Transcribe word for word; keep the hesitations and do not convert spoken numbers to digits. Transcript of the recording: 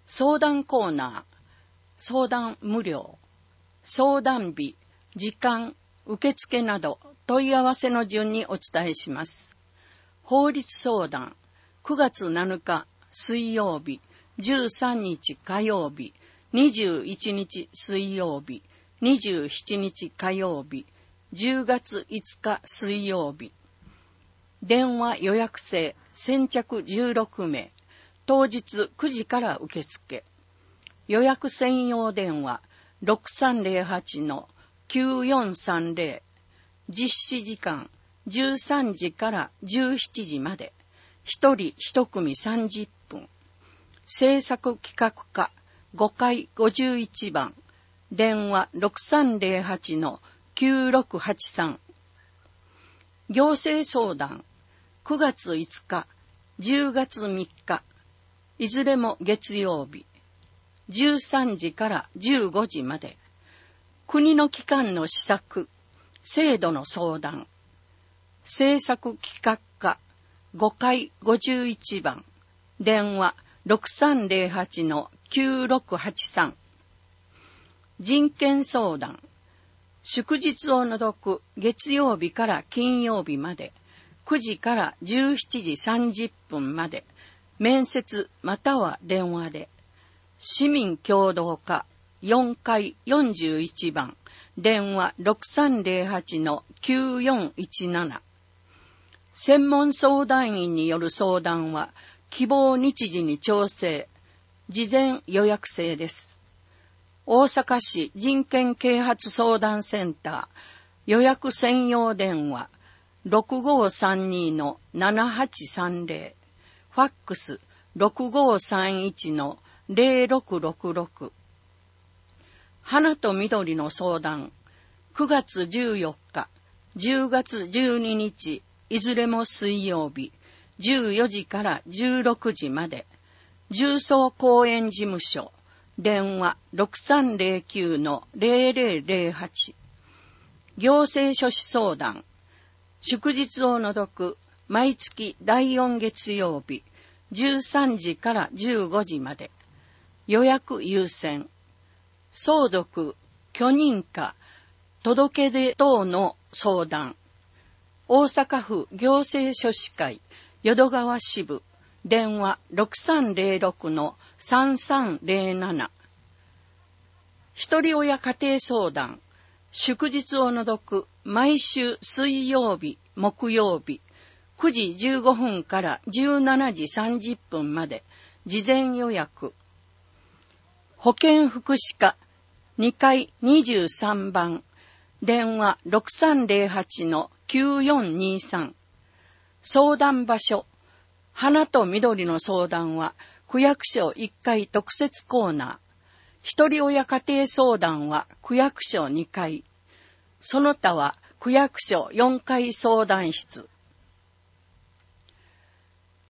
相談コーナー、相談無料、相談日、時間、受付など問い合わせの順にお伝えします。法律相談、くがつなのか水曜日、じゅうさんにち火曜日、にじゅういちにち水曜日、にじゅうしちにち火曜日、じゅうがついつか水曜日。電話予約制、先着じゅうろくめい、当日くじから受付。予約専用電話 ろくさんぜろはちのきゅうよんさんぜろ、実施時間じゅうさんじからじゅうしちじまで、一人一組さんじゅっぷん。制作企画課ごかいごじゅういちばん、電話 ろくさんぜろはちのきゅうろくはちさん。行政相談、くがついつか、じゅうがつみっか、いずれも月曜日、じゅうさんじからじゅうごじまで。国の機関の施策、制度の相談。政策企画課ごかいごじゅういちばん、電話 ろくさんぜろはちのきゅうろくはちさん。人権相談、祝日を除く月曜日から金曜日まで、くじからじゅうしちじさんじゅっぷんまで、面接または電話で。市民協働課よんかいよんじゅういちばん、電話 ろくさんぜろはちのきゅうよんいちなな。専門相談員による相談は希望日時に調整、事前予約制です。大阪市人権啓発相談センター予約専用電話 ろくごさんにのななはちさんぜろ、ファックス ろくごさんいちのぜろろくろくろく。花と緑の相談、くがつじゅうよっか、じゅうがつじゅうににち、いずれも水曜日、じゅうよじからじゅうろくじまで。重曹公園事務所、電話 ろくさんぜろきゅうのぜろぜろぜろはち。行政書士相談、祝日を除く毎月だいよん月曜日、じゅうさんじからじゅうごじまで。予約優先。相続、許認可、届け出等の相談。大阪府行政書士会淀川支部、電話 ろくさんぜろろくのさんさんぜろなな。一人親家庭相談、祝日を除く毎週水曜日、木曜日、くじじゅうごふんからじゅうしちじさんじゅっぷんまで、事前予約。保健福祉課にかいにじゅうさんばん、電話 ろくさんぜろはちのきゅうよんにさん。相談場所、花と緑の相談は区役所いっかい特設コーナー。一人親家庭相談は区役所にかい。その他は区役所よんかい相談室。